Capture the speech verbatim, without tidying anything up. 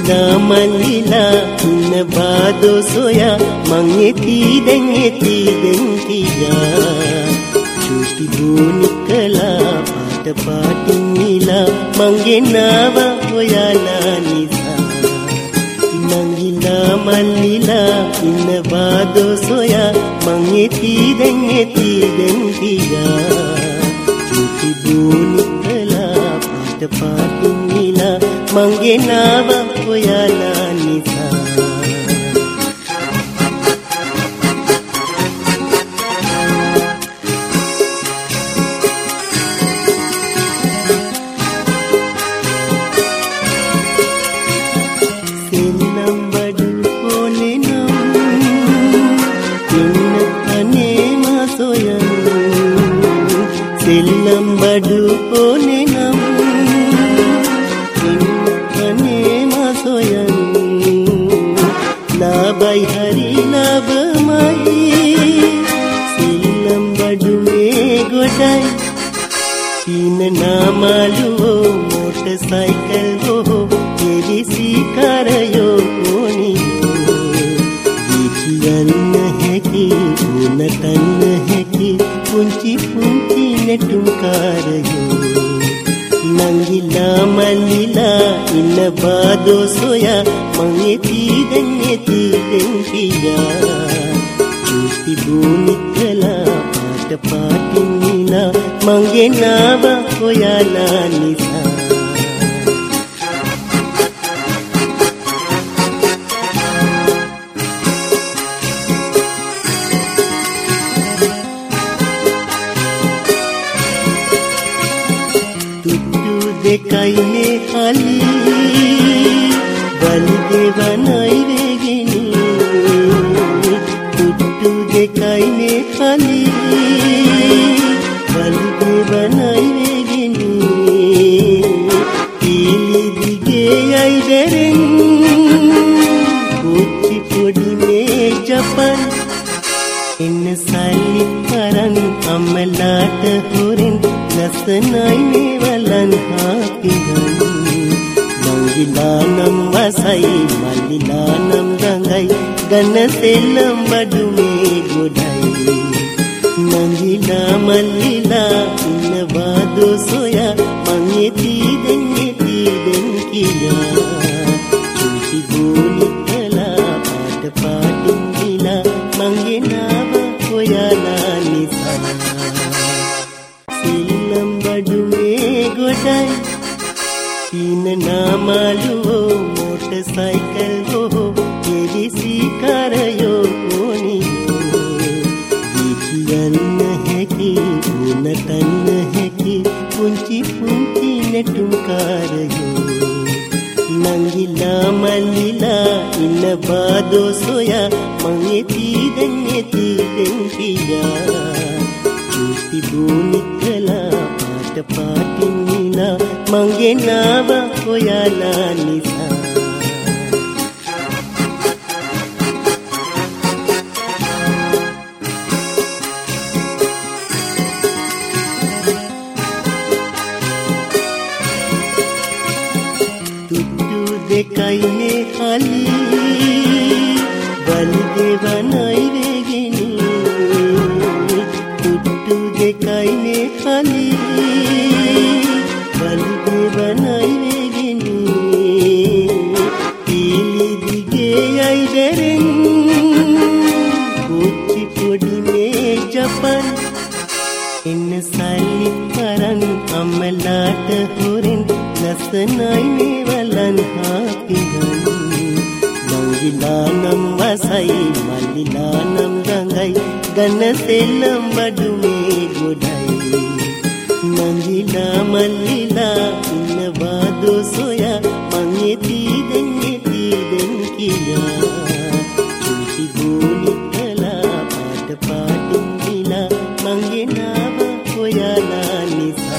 නංගිලා මල්ලිලා ඉන්න බාදෝ සොයා මං එති දැන් එති දැන් කියා චූටි බෝනිකලා පාට පාටින් නිලා මං ගෙනාවා ඔයාලා නිසා නංගිලා මල්ලිලා ඉන්න බාදෝ සොයා මං එති දැන් එති දැන් කියා චූටි බෝනිකලා පාට පාටින් නිලා මං ගෙනාවා ඔයාලා නිසා සෙල්ලම් බඩු ඕනේ නම් ඉන්න අනේ මා සොයන් සෙල්ලම් බඩු ඕනේ නම් ලාබයි හරි ලාබමයි සෙල්ලම් බඩු මේ ගොඩයි සීන නාමාලුවෝ මෝටර් සයිකල් හෝ එවිසි කරයෝ ඕනියෝ කියන්න හැකි උනතන්න හැකි පුංචි පුංචි නැටුම් කාරයෝ නංගිලා මල්ලිලා ඉන්න බාදෝ සොයා මං එති දැන් එති දැන් කියා චූටි බෝනිකලා පාට පාටින් නිලා මං ගෙනාවා ඔයාලා නිසා දෙකයිනේ හලි බලි දෙවනයි වේගෙන තුට්ටු දෙකයිනේ හලි බලි දෙවනයි වේගෙන ඊලි දිගේ යයි දෙරෙන් කුච්චි පොඩි මේ ජපන් එන්න සල්ලි කරන් අම්මලාට හොරෙන් ලස්සනයි මේ වලන් හාපිහන් නංගිලා නම් වසයි මල්ලිලා නම් ගඟයි ගන්න සෙල්ලම් බඩු මේ ගොඩයි නංගිලා මල්ලිලා ඉන්න බාදෝ සොයා මං එති දැන් එති දැන් කියා චූටි බෝනිකලා පාට පාටින් නිලා මං ගෙනාවා ඔයාලා නිසා සෙල්ලම් බඩු මේ ගොඩයි සීන නාමාලුවෝ මෝටර් සයිකල් හෝ එවිසි කරයෝ ඕනියෝ කියන්න හැකි උනතන්න හැකි පුංචි පුංචි නැටුම් කාරයෝ නංගිලා මල්ලිලා ඉන්න බාදෝ සොයා මං එති දැන් එති දැන් කියා චූටි බෝනිකලා පාට පාටින් නිලා මං ගෙනාවා ඔයාලා නිසා තුට්ටු දෙකයිනේ හලි බලි දෙවනයි වේගෙන තුට්ටු දෙකයිනේ හලි බලි දෙවනයි වේගෙන ඊලි දිගේ යයි දෙරෙන් කුච්චි පොඩි මේ ජපන් එන්න සල්ලි කරන් අම්මලාට හොරෙන් ලස්සනයි මේ වලන් හාපිහන් නංගිලා නම් වසයි මල්ලිලා නම් ගඟයි ගන්න සෙල්ලම් බඩු මේ ගොඩයි නංගිලා මල්ලිලා ඉන්න බාදෝ සොයා මං එති දැන් එති දැන් කියා චූටි බෝනිකලා පාට පාටින් නිලා මං ගෙනාවා ඔයාලා නිසා